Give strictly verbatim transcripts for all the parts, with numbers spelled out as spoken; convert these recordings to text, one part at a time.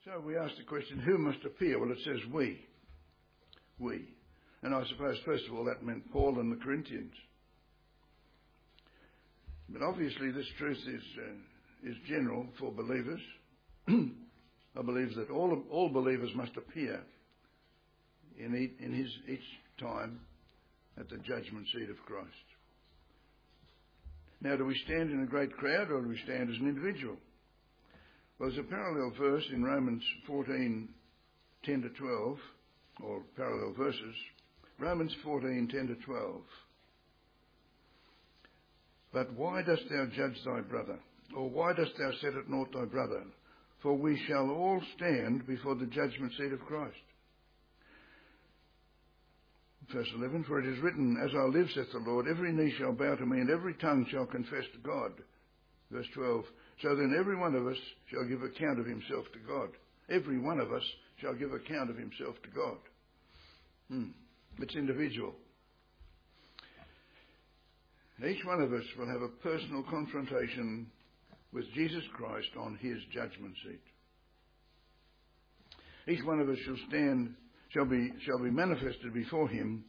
So we ask the question, who must appear? Well, it says we. We. And I suppose, first of all, that meant Paul and the Corinthians. But obviously this truth is uh, is general for believers. I believe that all all believers must appear in, each, in his each time at the judgment seat of Christ. Now, do we stand in a great crowd or do we stand as an individual? Well, there's a parallel verse in Romans fourteen, ten to twelve, or parallel verses. Romans fourteen, ten to twelve. But why dost thou judge thy brother? Or why dost thou set at naught thy brother? For we shall all stand before the judgment seat of Christ. Verse eleven, for it is written, as I live, saith the Lord, every knee shall bow to me, and every tongue shall confess to God. Verse twelve, so then every one of us shall give account of himself to God. Every one of us shall give account of himself to God. Hmm. It's individual. Each one of us will have a personal confrontation with Jesus Christ on his judgment seat. Each one of us shall stand, shall be, shall be manifested before him,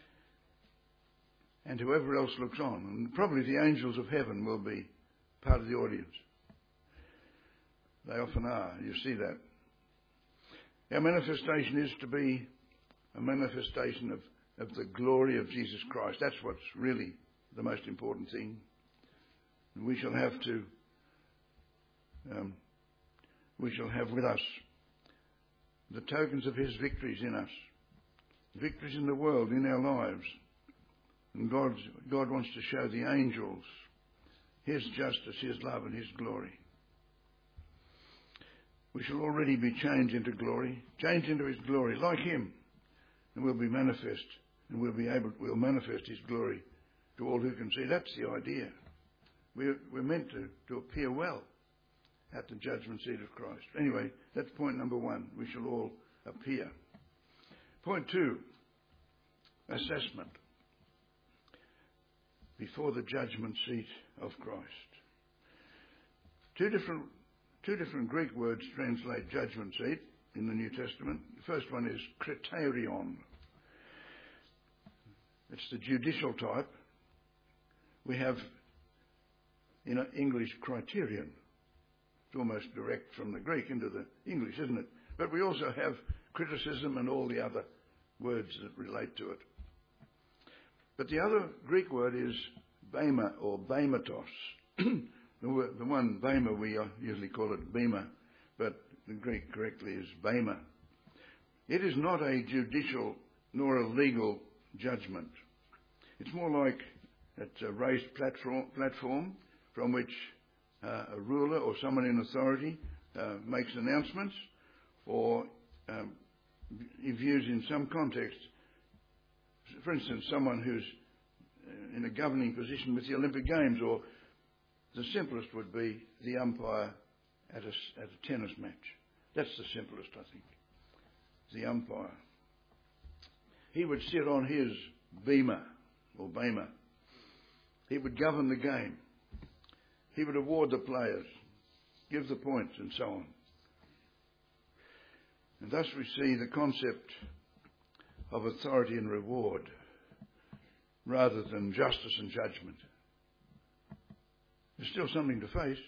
and whoever else looks on. And probably the angels of heaven will be part of the audience. They often are. You see that. Our manifestation is to be a manifestation of, of the glory of Jesus Christ. That's what's really the most important thing. And we shall have to, um, we shall have with us the tokens of his victories in us, victories in the world, in our lives. And God's, God wants to show the angels his justice, his love and his glory. We shall already be changed into glory, changed into his glory, like him. And we'll be manifest, and we'll be able, we'll manifest his glory to all who can see. That's the idea. We're, we're meant to, to appear well at the judgment seat of Christ. Anyway, that's point number one. We shall all appear. Point two, assessment. Before the judgment seat of Christ. Two different, two different Greek words translate judgment seat in the New Testament. The first one is kriterion. It's the judicial type. We have in English criterion. It's almost direct from the Greek into the English, isn't it? But we also have criticism and all the other words that relate to it. But the other Greek word is bema or bematos. the, word, the one bema we usually call it bema, but the Greek correctly is bema. It is not a judicial nor a legal judgment. It's more like it's a raised platform, platform from which uh, a ruler or someone in authority uh, makes announcements, or um, if used in some context, for instance, someone who's in a governing position with the Olympic Games, or the simplest would be the umpire at a, at a tennis match. That's the simplest, I think. The umpire. He would sit on his bema, or bema. He would govern the game. He would award the players, give the points, and so on. And thus we see the concept of authority and reward rather than justice and judgment. There's still something to face.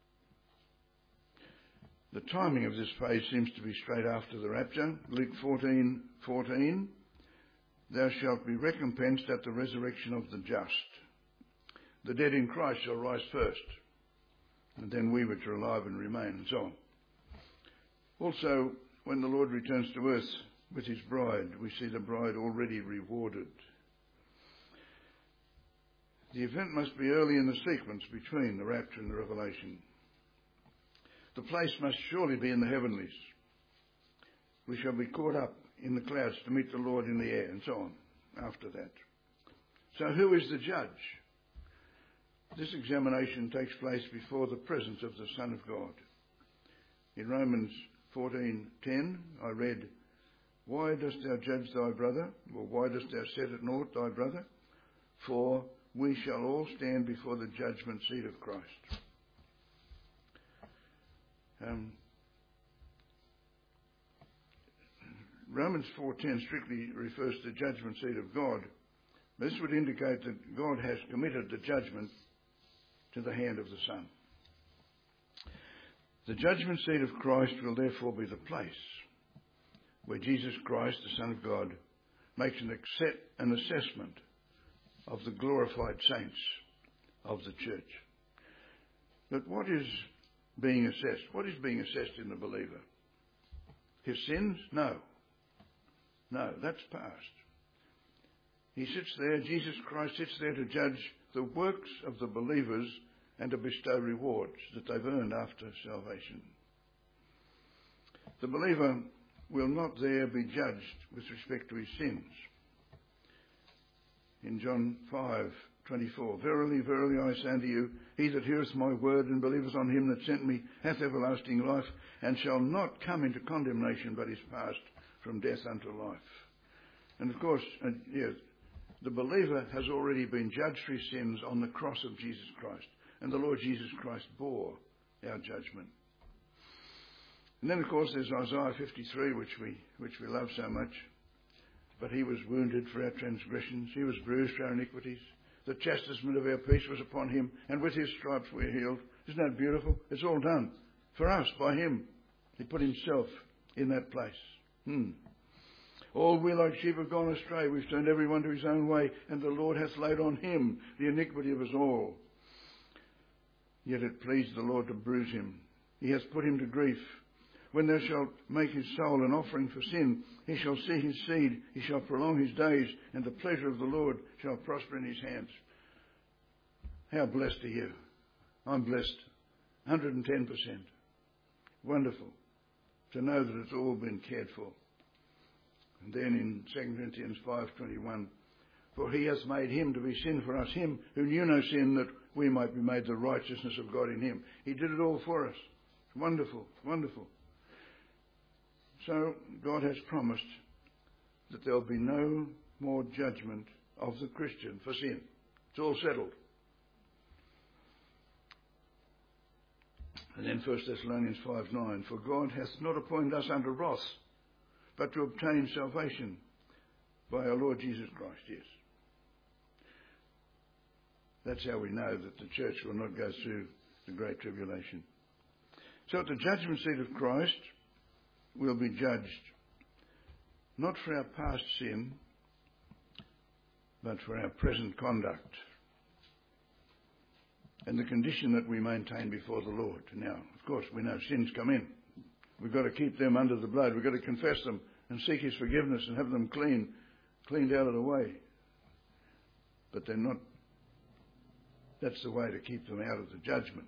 The timing of this phase seems to be straight after the rapture. Luke fourteen fourteen, thou shalt be recompensed at the resurrection of the just. The dead in Christ shall rise first, and then we which are alive and remain, and so on. Also, when the Lord returns to earth with his bride, we see the bride already rewarded. The event must be early in the sequence between the rapture and the revelation. The place must surely be in the heavenlies. We shall be caught up in the clouds to meet the Lord in the air, and so on after that. So who is the judge? This examination takes place before the presence of the Son of God. In Romans fourteen ten, I read, why dost thou judge thy brother? Or why dost thou set at naught thy brother? For we shall all stand before the judgment seat of Christ. Um, Romans four ten strictly refers to the judgment seat of God. This would indicate that God has committed the judgment to the hand of the Son. The judgment seat of Christ will therefore be the place where Jesus Christ, the Son of God, makes an, accept, an assessment of the glorified saints of the church. But what is being assessed? What is being assessed in the believer? His sins? No. No, that's past. He sits there, Jesus Christ sits there to judge the works of the believers and to bestow rewards that they've earned after salvation. The believer will not there be judged with respect to his sins. In John five twenty-four, verily, verily, I say unto you, he that heareth my word and believeth on him that sent me hath everlasting life, and shall not come into condemnation, but is passed from death unto life. And of course, uh, yeah, the believer has already been judged for his sins on the cross of Jesus Christ, and the Lord Jesus Christ bore our judgment. And then, of course, there's Isaiah fifty-three, which we which we love so much. But he was wounded for our transgressions, he was bruised for our iniquities. The chastisement of our peace was upon him, and with his stripes we are healed. Isn't that beautiful? It's all done for us by him. He put himself in that place. Hmm. All we like sheep have gone astray. We've turned every one to his own way, and the Lord hath laid on him the iniquity of us all. Yet it pleased the Lord to bruise him. He hath put him to grief. When thou shalt make his soul an offering for sin, he shall see his seed, he shall prolong his days, and the pleasure of the Lord shall prosper in his hands. How blessed are you? I'm blessed. one hundred ten percent. Wonderful to know that it's all been cared for. And then in Second Corinthians five twenty-one, for he hath made him to be sin for us, him who knew no sin, that we might be made the righteousness of God in him. He did it all for us. It's wonderful, wonderful. So God has promised that there will be no more judgment of the Christian for sin. It's all settled. And then First Thessalonians five nine, for God hath not appointed us unto wrath, but to obtain salvation by our Lord Jesus Christ. Yes. That's how we know that the church will not go through the great tribulation. So at the judgment seat of Christ, we'll be judged not for our past sin, but for our present conduct and the condition that we maintain before the Lord. Now, of course, we know sins come in. We've got to keep them under the blood. We've got to confess them and seek his forgiveness and have them clean, cleaned out of the way. But they're not, that's the way to keep them out of the judgment.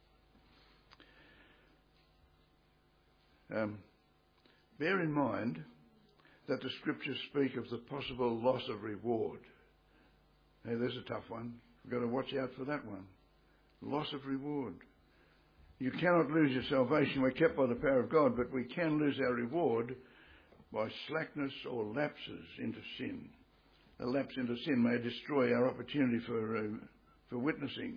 Um, bear in mind that the scriptures speak of the possible loss of reward. Hey, there's a tough one. We've got to watch out for that one. Loss of reward. You cannot lose your salvation. We're kept by the power of God, but we can lose our reward by slackness or lapses into sin. A lapse into sin may destroy our opportunity for, uh, for witnessing.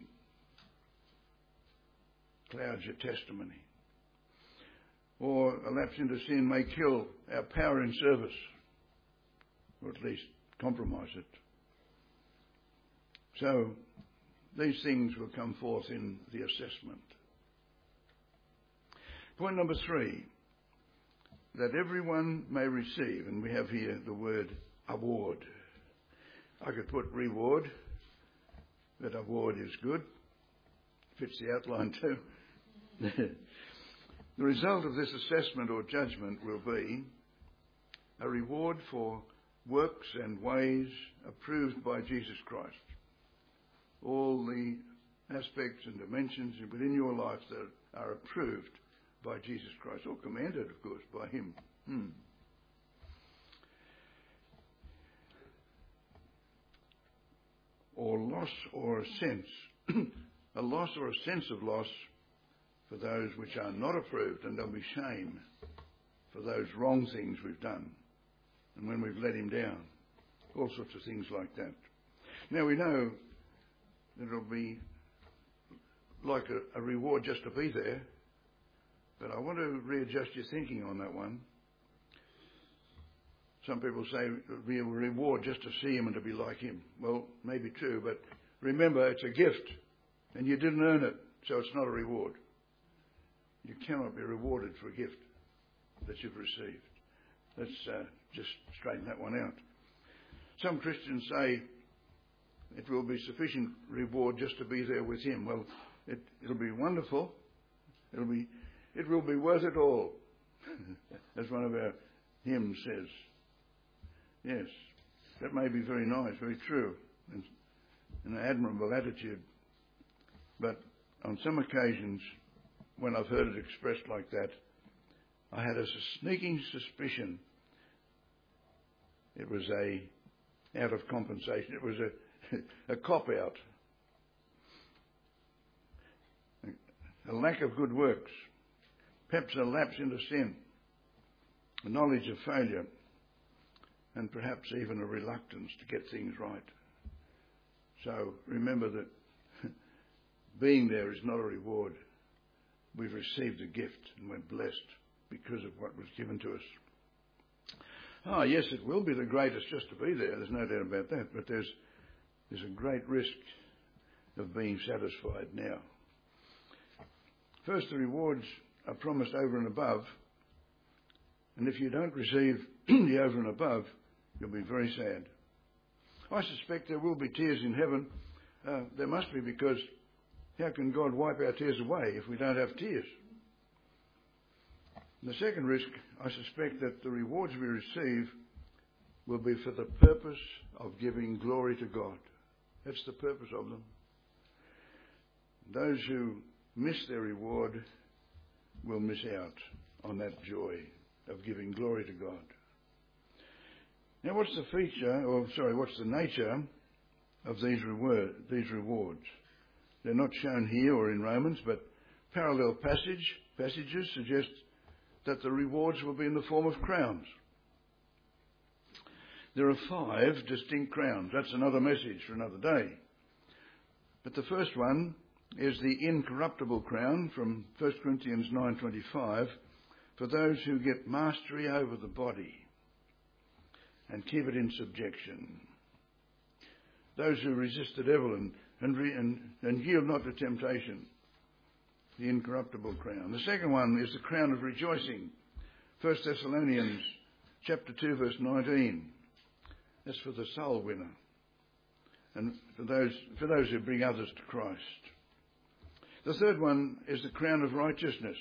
Clouds your testimony. Or a lapse into sin may kill our power in service, or at least compromise it. So these things will come forth in the assessment. Point number three, that everyone may receive, and we have here the word award. I could put reward, but award is good. Fits the outline too. The result of this assessment or judgment will be a reward for works and ways approved by Jesus Christ. All the aspects and dimensions within your life that are approved by Jesus Christ, or commanded, of course, by him. Hmm. Or loss or a sense, a loss or a sense of loss for those which are not approved, and there'll be shame for those wrong things we've done and when we've let him down. All sorts of things like that. Now we know that it'll be like a, a reward just to be there, but I want to readjust your thinking on that one. Some people say it'll be a reward just to see him and to be like him. Well, maybe true, but remember, it's a gift, and you didn't earn it, so it's not a reward. You cannot be rewarded for a gift that you've received. Let's uh, just straighten that one out. Some Christians say it will be sufficient reward just to be there with him. Well, it, it'll be wonderful. It'll be, it will be worth it all, as one of our hymns says. Yes, that may be very nice, very true, and an admirable attitude. But on some occasions, when I've heard it expressed like that, I had a sneaking suspicion it was a out of compensation. It was a, a cop-out, a lack of good works, perhaps a lapse into sin, a knowledge of failure, and perhaps even a reluctance to get things right. So remember that being there is not a reward. We've received a gift and we're blessed because of what was given to us. Ah, yes, it will be the greatest just to be there. There's no doubt about that. But there's there's a great risk of being satisfied now. First, the rewards are promised over and above. And if you don't receive the over and above, you'll be very sad. I suspect there will be tears in heaven. Uh, there must be, because how can God wipe our tears away if we don't have tears? And the second risk, I suspect that the rewards we receive will be for the purpose of giving glory to God. That's the purpose of them. Those who miss their reward will miss out on that joy of giving glory to God. Now, what's the feature, or sorry, what's the nature of these reward, these rewards? They're not shown here or in Romans, but parallel passage passages suggest that the rewards will be in the form of crowns. There are five distinct crowns. That's another message for another day. But the first one is the incorruptible crown from First Corinthians nine twenty-five, for those who get mastery over the body and keep it in subjection. Those who resist the devil and, and, re, and, and yield not to temptation. The incorruptible crown. The second one is the crown of rejoicing. First Thessalonians chapter two verse nineteen. That's for the soul winner. And for those, for those who bring others to Christ. The third one is the crown of righteousness.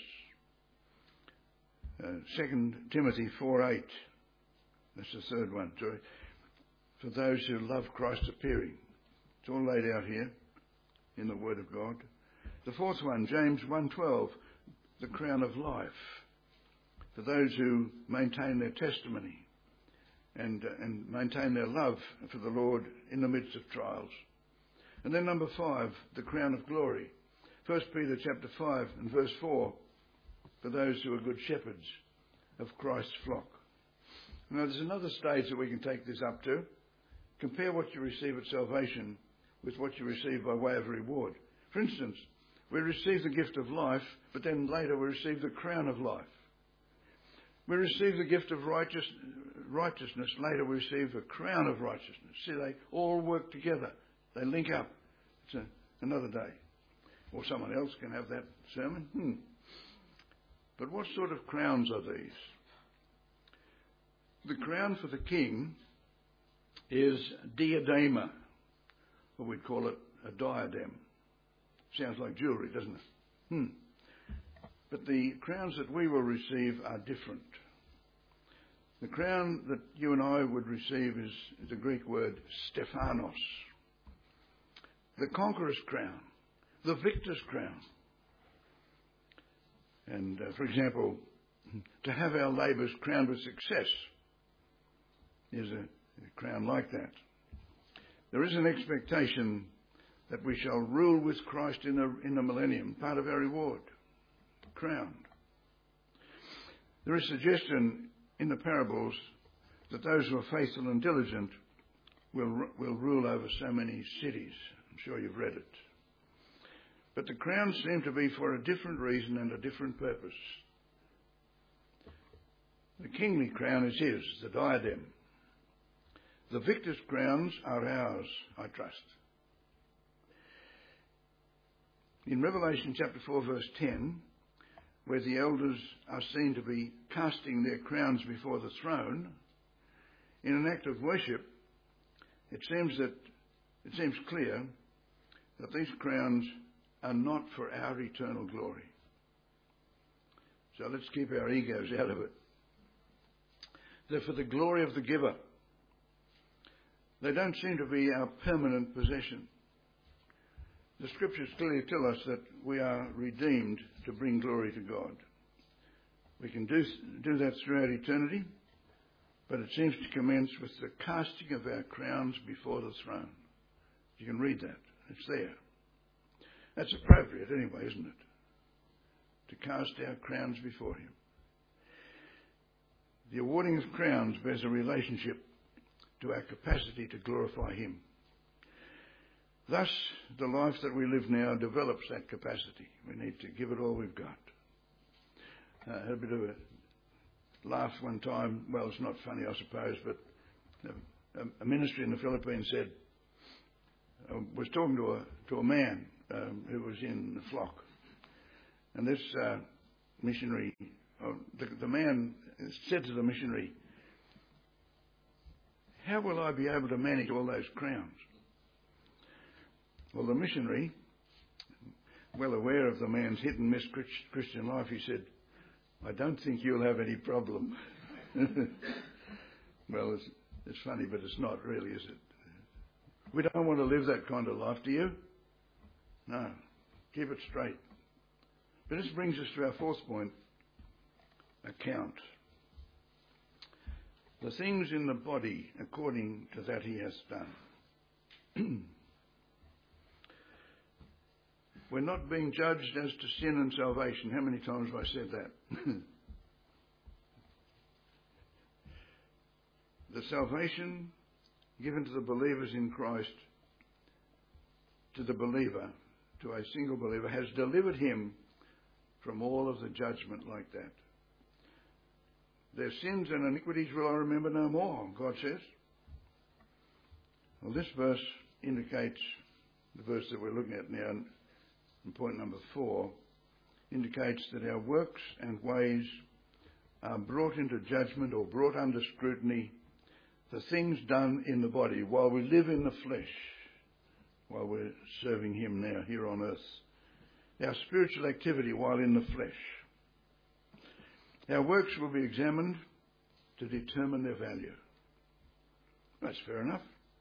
Uh, Second Timothy four eight. That's the third one. Sorry. For those who love Christ's appearing. It's all laid out here in the Word of God. The fourth one, James one twelve, the crown of life. For those who maintain their testimony and, uh, and maintain their love for the Lord in the midst of trials. And then number five, the crown of glory. First Peter chapter five and verse four, for those who are good shepherds of Christ's flock. Now there's another stage that we can take this up to. Compare what you receive at salvation with what you receive by way of reward. For instance, we receive the gift of life, but then later we receive the crown of life. We receive the gift of righteous, righteousness, later we receive the crown of righteousness. See, they all work together. They link up. It's a, another day. Or someone else can have that sermon. Hmm. But what sort of crowns are these? The crown for the king is diadema, or we'd call it a diadem. Sounds like jewellery, doesn't it? Hmm. But the crowns that we will receive are different. The crown that you and I would receive is the Greek word Stephanos. The conqueror's crown. The victor's crown. And, uh, for example, to have our labours crowned with success is a, a crown like that. There is an expectation that we shall rule with Christ in the, in the millennium, part of our reward, crowned. There is suggestion in the parables that those who are faithful and diligent will, will rule over so many cities. I'm sure you've read it. But the crowns seem to be for a different reason and a different purpose. The kingly crown is his, the diadem. The victor's crowns are ours, I trust. In Revelation chapter four, verse ten, where the elders are seen to be casting their crowns before the throne, in an act of worship, it seems that it seems clear that these crowns are not for our eternal glory. So let's keep our egos out of it. They're for the glory of the giver. They don't seem to be our permanent possession. The scriptures clearly tell us that we are redeemed to bring glory to God. We can do, do that throughout eternity, but it seems to commence with the casting of our crowns before the throne. You can read that. It's there. That's appropriate anyway, isn't it? To cast our crowns before him. The awarding of crowns bears a relationship to our capacity to glorify him. Thus, the life that we live now develops that capacity. We need to give it all we've got. I had a bit of a laugh one time. Well, it's not funny, I suppose, but a, a ministry in the Philippines said, I was talking to a, to a man um, who was in the flock. And this uh, missionary, uh, the, the man said to the missionary, how will I be able to manage all those crowns? Well, the missionary, well aware of the man's hit and miss Christian life, he said, I don't think you'll have any problem. Well, it's, it's funny, but it's not really, is it? We don't want to live that kind of life, do you? No. Keep it straight. But this brings us to our fourth point, account. The things in the body according to that he has done. We're not being judged as to sin and salvation. How many times have I said that? The salvation given to the believers in Christ, to the believer, to a single believer, has delivered him from all of the judgment like that. Their sins and iniquities will I remember no more, God says. Well, this verse indicates, the verse that we're looking at now, in point number four, indicates that our works and ways are brought into judgment or brought under scrutiny, the things done in the body while we live in the flesh, while we're serving him now here on earth. Our spiritual activity while in the flesh. Our works will be examined to determine their value. That's fair enough.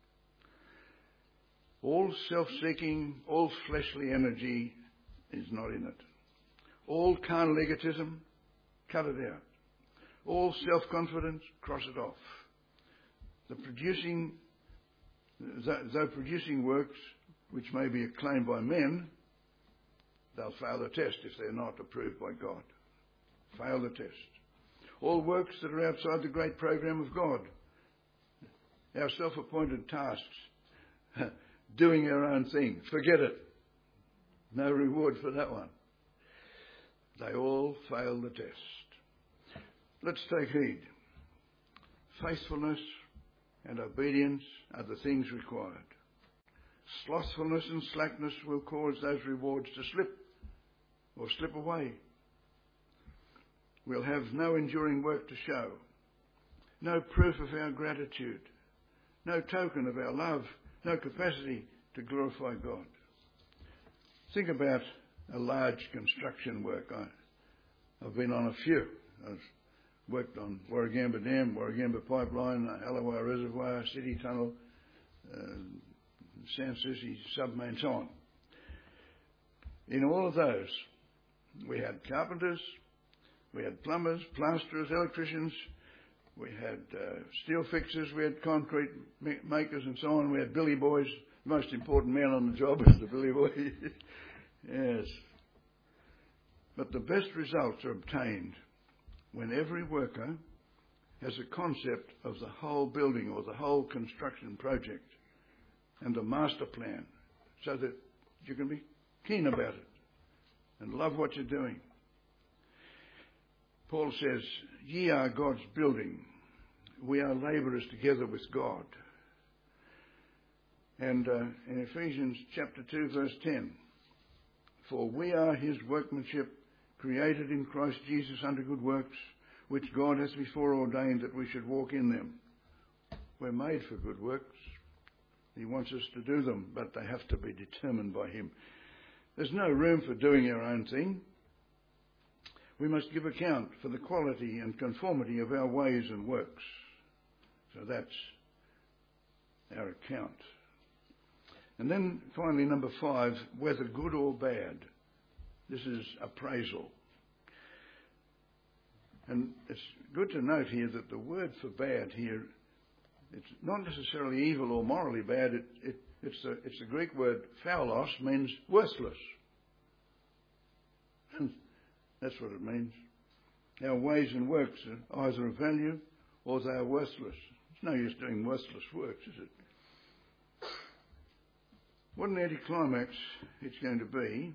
All self-seeking, all fleshly energy is not in it. All carnal egotism, cut it out. All self-confidence, cross it off. The producing, though producing works which may be acclaimed by men, they'll fail the test if they're not approved by God. Fail the test. All works that are outside the great program of God, our self-appointed tasks, doing our own thing, forget it. No reward for that one. They all fail the test. Let's take heed. Faithfulness and obedience are the things required. Slothfulness and slackness will cause those rewards to slip or slip away. We'll have no enduring work to show, no proof of our gratitude, no token of our love, no capacity to glorify God. Think about a large construction work. I, I've been on a few. I've worked on Warragamba Dam, Warragamba Pipeline, Allawah Reservoir, City Tunnel, uh, Sans Souci Submain, and so on. In all of those, we had carpenters, we had plumbers, plasterers, electricians, we had uh, steel fixers, we had concrete makers and so on. We had billy boys. The most important man on the job was the billy boy. Yes. But the best results are obtained when every worker has a concept of the whole building or the whole construction project and a master plan so that you can be keen about it and love what you're doing. Paul says, ye are God's building. We are labourers together with God. And uh, in Ephesians chapter two, verse ten, for we are his workmanship, created in Christ Jesus unto good works, which God has before ordained that we should walk in them. We're made for good works. He wants us to do them, but they have to be determined by him. There's no room for doing our own thing. We must give account for the quality and conformity of our ways and works. So that's our account. And then finally, number five, whether good or bad. This is appraisal. And it's good to note here that the word for bad here, it's not necessarily evil or morally bad. It, it, it's, the, it's the Greek word phaulos, means worthless. That's what it means. Our ways and works are either of value or they are worthless. It's no use doing worthless works, is it? What an anticlimax it's going to be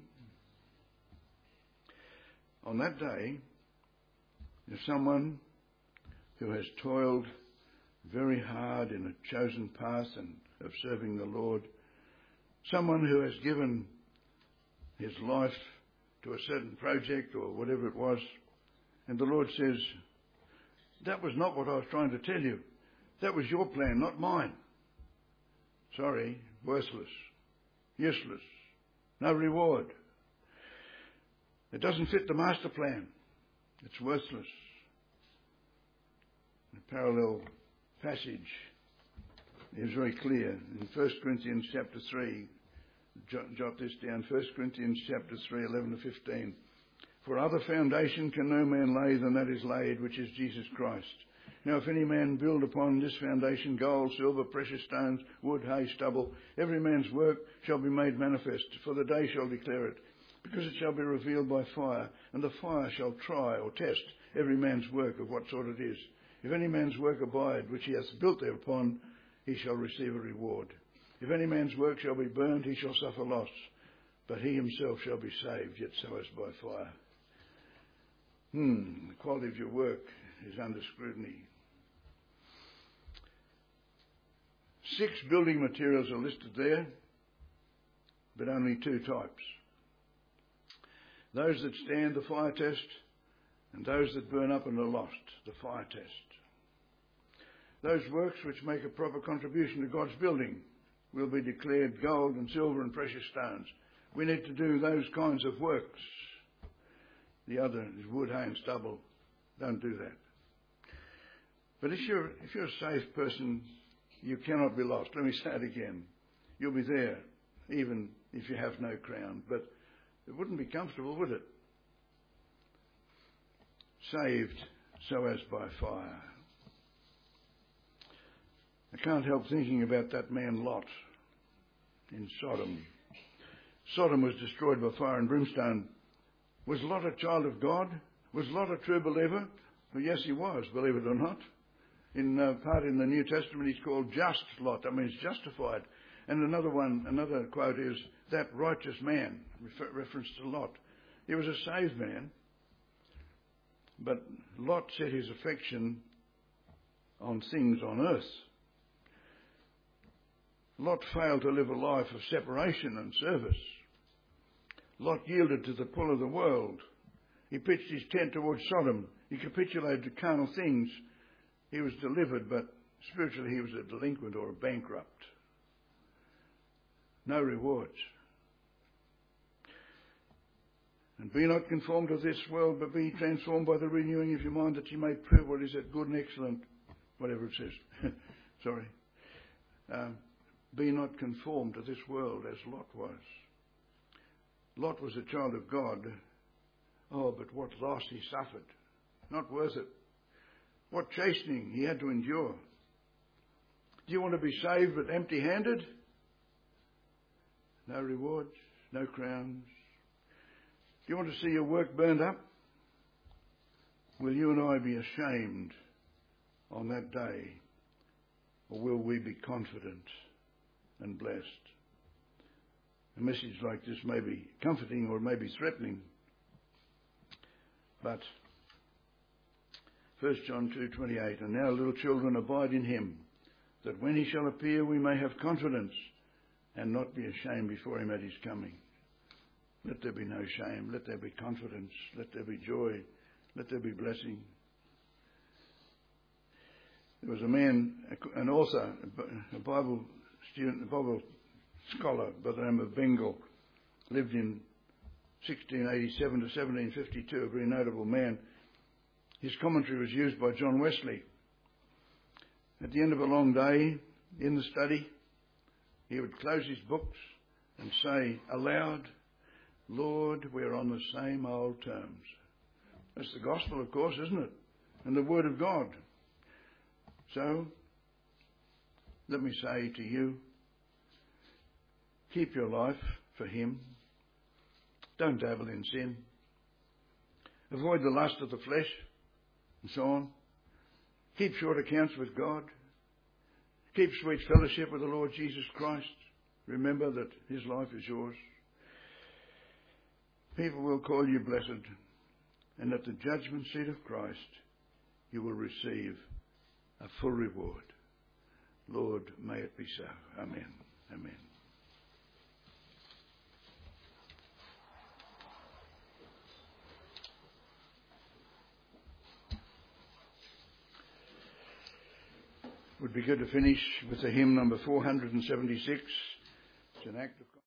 on that day if someone who has toiled very hard in a chosen path and of serving the Lord, someone who has given his life to a certain project or whatever it was, and the Lord says, that was not what I was trying to tell you. That was your plan, not mine. Sorry, worthless, useless, no reward. It doesn't fit the master plan. It's worthless. The parallel passage is very clear in First Corinthians chapter three. Jot, jot this down, First Corinthians chapter three, eleven to fifteen. For other foundation can no man lay than that is laid, which is Jesus Christ. Now if any man build upon this foundation gold, silver, precious stones, wood, hay, stubble, every man's work shall be made manifest, for the day shall declare it, because it shall be revealed by fire, and the fire shall try or test every man's work of what sort it is. If any man's work abide, which he hath built thereupon, he shall receive a reward. If any man's work shall be burned, he shall suffer loss, but he himself shall be saved, yet so as by fire. Hmm, the quality of your work is under scrutiny. Six building materials are listed there, but only two types. Those that stand the fire test, and those that burn up and are lost, the fire test. Those works which make a proper contribution to God's building will be declared gold and silver and precious stones. We need to do those kinds of works. The other is wood, hay and stubble. Don't do that. But if you're, if you're a safe person, you cannot be lost. Let me say it again. You'll be there, even if you have no crown. But it wouldn't be comfortable, would it? Saved so as by fire. I can't help thinking about that man Lot in Sodom. Sodom was destroyed by fire and brimstone. Was Lot a child of God? Was Lot a true believer? Well, yes, he was, believe it or not. In uh, part in the New Testament, he's called just Lot. I mean, he's justified. And another one, another quote is, that righteous man, refer, reference to Lot. He was a saved man, but Lot set his affection on things on earth. Lot failed to live a life of separation and service. Lot yielded to the pull of the world. He pitched his tent towards Sodom. He capitulated to carnal things. He was delivered, but spiritually he was a delinquent or a bankrupt. No rewards. And be not conformed to this world, but be transformed by the renewing of your mind, that you may prove what is that good and excellent, whatever it says. Sorry. Um, be not conformed to this world as Lot was. Lot was a child of God. Oh, but what loss he suffered. Not worth it. What chastening he had to endure. Do you want to be saved but empty-handed? No rewards, no crowns. Do you want to see your work burned up? Will you and I be ashamed on that day? Or will we be confident and blessed? A message like this may be comforting or it may be threatening. But First John two twenty-eight, and now little children abide in him, that when he shall appear we may have confidence and not be ashamed before him at his coming. Let there be no shame. Let there be confidence. Let there be joy. Let there be blessing. There was a man, an author, a Bible student, a Bible scholar by the name of Bengal, lived in sixteen eighty-seven to seventeen fifty-two, a very notable man. His commentary was used by John Wesley. At the end of a long day in the study, he would close his books and say aloud, "Lord, we're on the same old terms." That's the gospel, of course, isn't it? And the word of God. So, let me say to you, keep your life for him. Don't dabble in sin. Avoid the lust of the flesh and so on. Keep short accounts with God. Keep sweet fellowship with the Lord Jesus Christ. Remember that his life is yours. People will call you blessed, and at the judgment seat of Christ you will receive a full reward. Lord, may it be so. Amen. Amen. Would be good to finish with the hymn number four hundred seventy-six. It's an act of